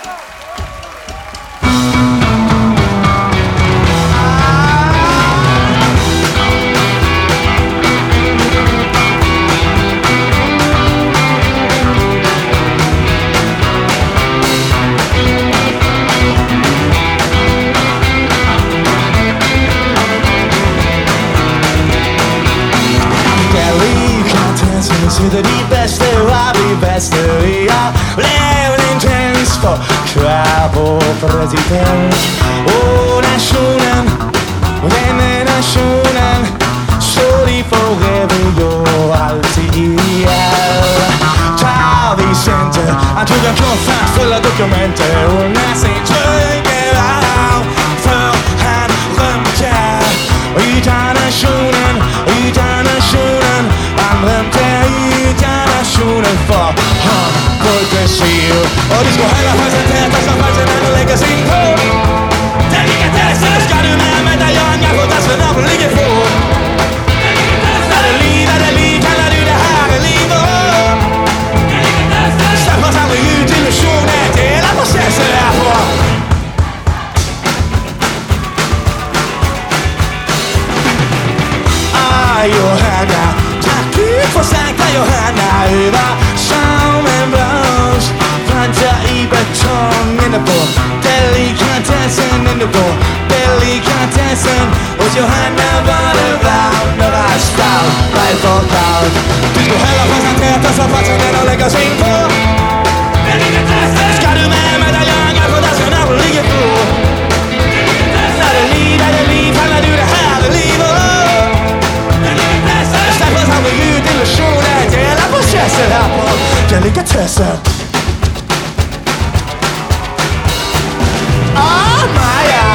To the best, I'll be best. We are living trends for travel president. 나tionen 내 나tionen sorry forever your RTL Travis Center until the confront full of documenter Una sin trygge av för han römte utan nationen han römte nationen för han kunde se och det ska hela chansen täta som chansen när du lägger sin på Delikatessen ska du med medaljonga på tassen när du ligger på Är det liv, kallar du det här är liv Släpp oss aldrig ut illusionen hela processen är på Johanna tack Gud för Sankta Johanna över som en blås Planta i betongen på delikatessen inne på delikatessen hos Johanna var det varmt och asfalt väl för kallt Du ska hellre presentera så platsen än att lägga sig in på delikatessen Ska du med medaljonga på dasken när du ligger på Är det liv, kallar du det här är liv Släpp oss aldrig ut illusionen hela processen här på delikatessen Maja